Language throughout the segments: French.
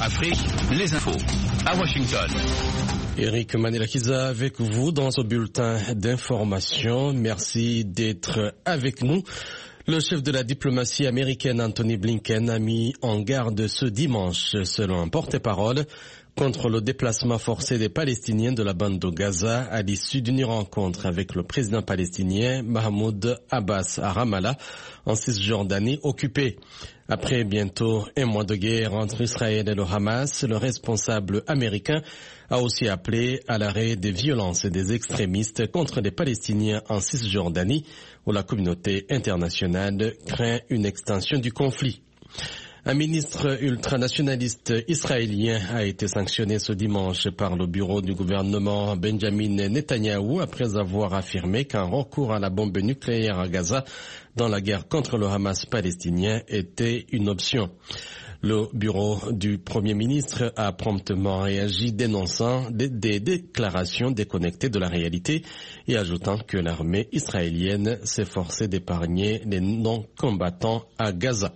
Afrique, les infos à Washington. Eric Manelakiza avec vous dans ce bulletin d'information. Merci d'être avec nous. Le chef de la diplomatie américaine Anthony Blinken a mis en garde ce dimanche, selon un porte-parole, contre le déplacement forcé des Palestiniens de la bande de Gaza à l'issue d'une rencontre avec le président palestinien Mahmoud Abbas à Ramallah, en Cisjordanie occupée. Après bientôt un mois de guerre entre Israël et le Hamas, le responsable américain a aussi appelé à l'arrêt des violences des extrémistes contre les Palestiniens en Cisjordanie, où la communauté internationale craint une extension du conflit. Un ministre ultranationaliste israélien a été sanctionné ce dimanche par le bureau du gouvernement Benjamin Netanyahou après avoir affirmé qu'un recours à la bombe nucléaire à Gaza dans la guerre contre le Hamas palestinien était une option. Le bureau du Premier ministre a promptement réagi dénonçant des déclarations déconnectées de la réalité et ajoutant que l'armée israélienne s'efforçait d'épargner les non-combattants à Gaza.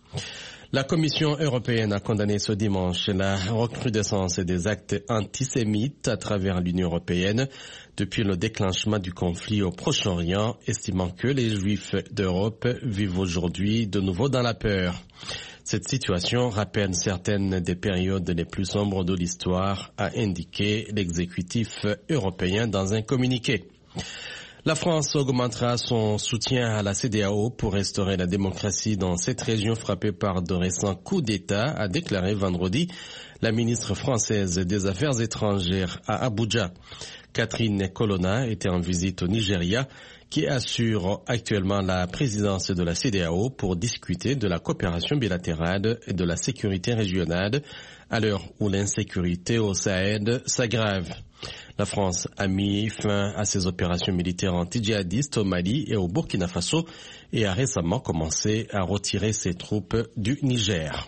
La Commission européenne a condamné ce dimanche la recrudescence des actes antisémites à travers l'Union européenne depuis le déclenchement du conflit au Proche-Orient, estimant que les Juifs d'Europe vivent aujourd'hui de nouveau dans la peur. Cette situation rappelle certaines des périodes les plus sombres de l'histoire, a indiqué l'exécutif européen dans un communiqué. La France augmentera son soutien à la CEDEAO pour restaurer la démocratie dans cette région frappée par de récents coups d'État, a déclaré vendredi la ministre française des Affaires étrangères à Abuja. Catherine Colonna était en visite au Nigeria, qui assure actuellement la présidence de la CEDEAO pour discuter de la coopération bilatérale et de la sécurité régionale à l'heure où l'insécurité au Sahel s'aggrave. La France a mis fin à ses opérations militaires anti-djihadistes au Mali et au Burkina Faso et a récemment commencé à retirer ses troupes du Niger.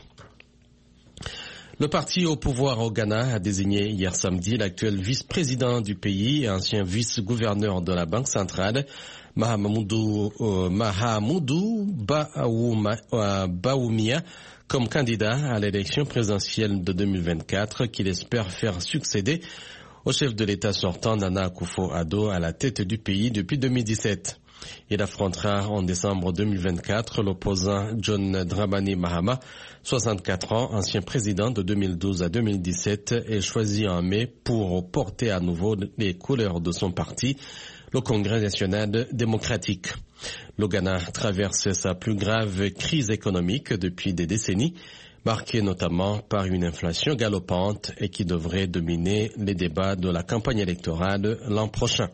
Le parti au pouvoir au Ghana a désigné hier samedi l'actuel vice-président du pays et ancien vice-gouverneur de la Banque centrale, Mahamoudou Bawumia, comme candidat à l'élection présidentielle de 2024 qu'il espère faire succéder au chef de l'État sortant Nana Akufo-Addo à la tête du pays depuis 2017. Il affrontera en décembre 2024 l'opposant John Dramani Mahama, 64 ans, ancien président de 2012 à 2017 et choisi en mai pour porter à nouveau les couleurs de son parti, le Congrès national démocratique. Le Ghana traverse sa plus grave crise économique depuis des décennies, marquée notamment par une inflation galopante et qui devrait dominer les débats de la campagne électorale l'an prochain.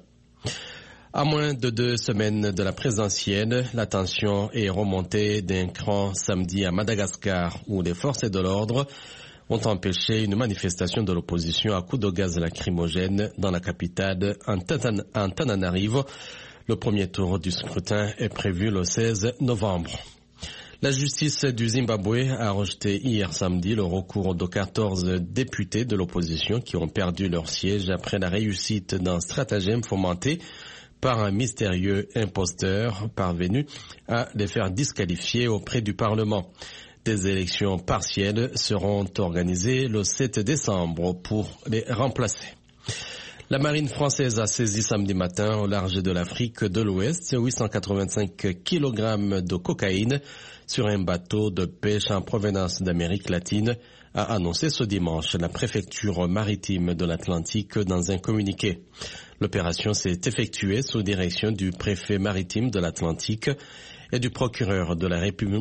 À moins de 2 semaines de la présidentielle, la tension est remontée d'un cran samedi à Madagascar, où les forces de l'ordre ont empêché une manifestation de l'opposition à coups de gaz lacrymogène dans la capitale Antananarivo. Le premier tour du scrutin est prévu le 16 novembre. La justice du Zimbabwe a rejeté hier samedi le recours de 14 députés de l'opposition qui ont perdu leur siège après la réussite d'un stratagème fomenté par un mystérieux imposteur parvenu à les faire disqualifier auprès du Parlement. Des élections partielles seront organisées le 7 décembre pour les remplacer. La marine française a saisi samedi matin au large de l'Afrique de l'Ouest 885 kg de cocaïne sur un bateau de pêche en provenance d'Amérique latine, a annoncé ce dimanche la préfecture maritime de l'Atlantique dans un communiqué. L'opération s'est effectuée sous direction du préfet maritime de l'Atlantique et du procureur de la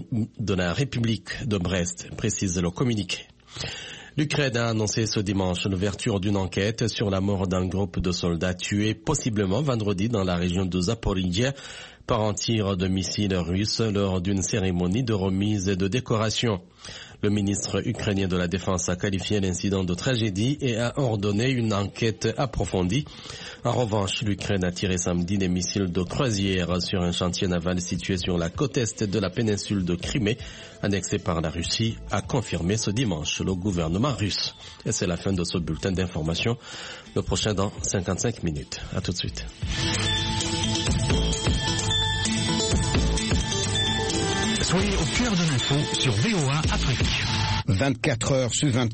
République de Brest, précise le communiqué. L'Ukraine a annoncé ce dimanche l'ouverture d'une enquête sur la mort d'un groupe de soldats tués possiblement vendredi dans la région de Zaporizhia par un tir de missiles russes lors d'une cérémonie de remise et de décoration. Le ministre ukrainien de la Défense a qualifié l'incident de tragédie et a ordonné une enquête approfondie. En revanche, l'Ukraine a tiré samedi des missiles de croisière sur un chantier naval situé sur la côte est de la péninsule de Crimée, annexée par la Russie, a confirmé ce dimanche le gouvernement russe. Et c'est la fin de ce bulletin d'information. Le prochain dans 55 minutes. À tout de suite. Soyez au cœur de l'info sur VOA Afrique. 24 heures sur 24.